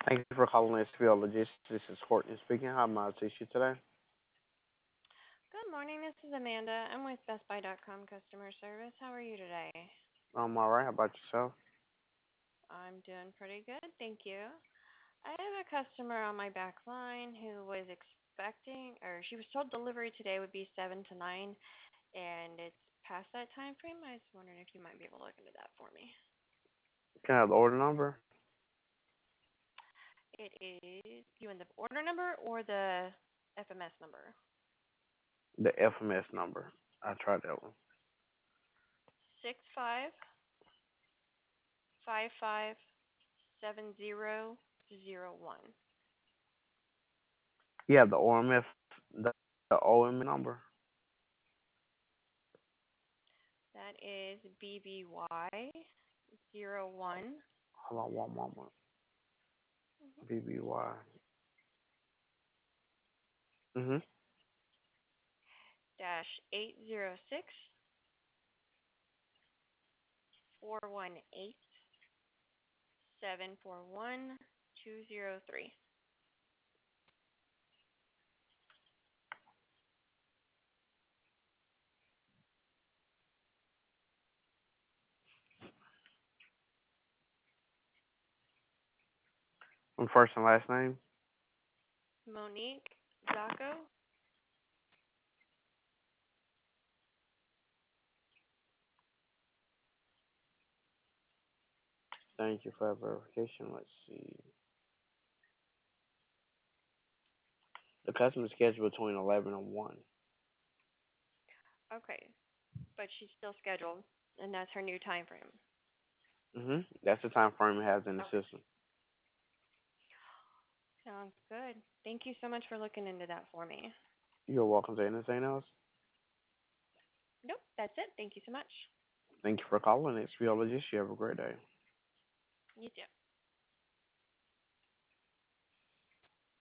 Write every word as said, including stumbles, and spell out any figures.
Thank you for calling S P L Logistics. This is Courtney speaking. How may I assist you today? Good morning. This is Amanda. I'm with Best Buy dot com customer service. How are you today? I'm all right. How about yourself? I'm doing pretty good, thank you. I have a customer on my back line who was expecting, or she was told delivery today would be seven to nine, and it's past that time frame. I was wondering if you might be able to look into that for me. Can I have the order number? It is, you want the order number or the F M S number? The F M S number. I tried that one. Six five five five seven zero zero one. You have the O M F, the, the O M number. That is B B Y zero one. Hold on one moment. Mhm. B B Y. Mhm. Dash eight zero six four one eight seven four one two zero three. And first and last name. Monique Zacco. Thank you for that verification. Let's see. The customer scheduled between eleven and one. Okay, but she's still scheduled, and that's her new time frame. Mhm. That's the time frame it has in the Okay, system. sounds good. Thank you so much for looking into that for me. You're welcome to anything else. Nope, that's it. Thank you so much. Thank you for calling H P L Logistics. You have a great day. You too.